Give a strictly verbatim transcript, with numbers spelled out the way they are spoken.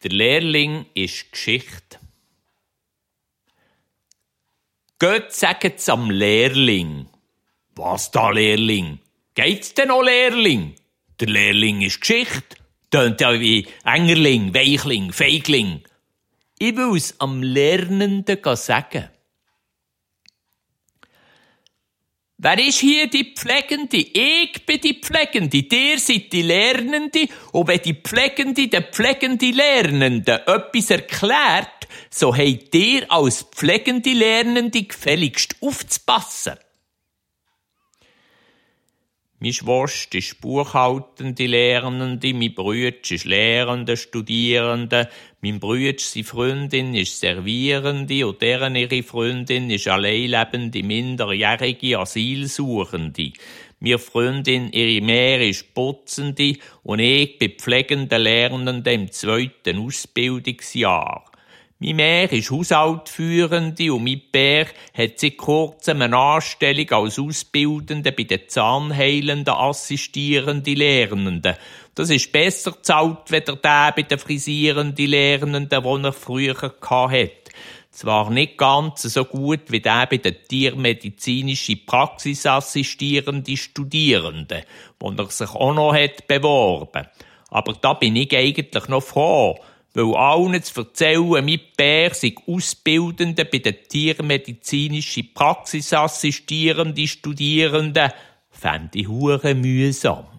Der Lehrling ist Geschichte. Geht sagen's am Lehrling. Was da, Lehrling? Geht's denn noch, Lehrling? Der Lehrling ist Geschichte. Tönt ja wie Engerling, Weichling, Feigling. Ich will's am Lernenden sagen. Wer ist hier die Pflegende? Ich bin die Pflegende. Ihr seid die Lernende. Und wenn die Pflegende den pflegende Lernenden etwas erklärt, so habt ihr als pflegende Lernende gefälligst aufzupassen. Meine Schwester ist buchhaltende Lernende, mein Bruder ist Lehrende, Studierende, mein Bruder, seine Freundin, ist Servierende und deren ihre Freundin ist alleinlebende, minderjährige Asylsuchende. Meine Freundin, ihre Mehr ist Putzende und ich bin pflegende Lernende im zweiten Ausbildungsjahr. Mein Mehr ist Haushaltführende und mein Bär hat seit kurzem eine Anstellung als Ausbildende bei den zahnheilenden assistierenden Lernenden. Das ist besser bezahlt, als der bei den frisierenden Lernenden, den er früher hatte. Zwar nicht ganz so gut wie der bei den tiermedizinischen praxisassistierenden Studierenden, wo er sich auch noch hat beworben. Aber da bin ich eigentlich noch froh, weil allen zu erzählen, mein Bär sei Ausbildende bei den tiermedizinischen praxisassistierenden Studierenden, fände ich hure mühsam.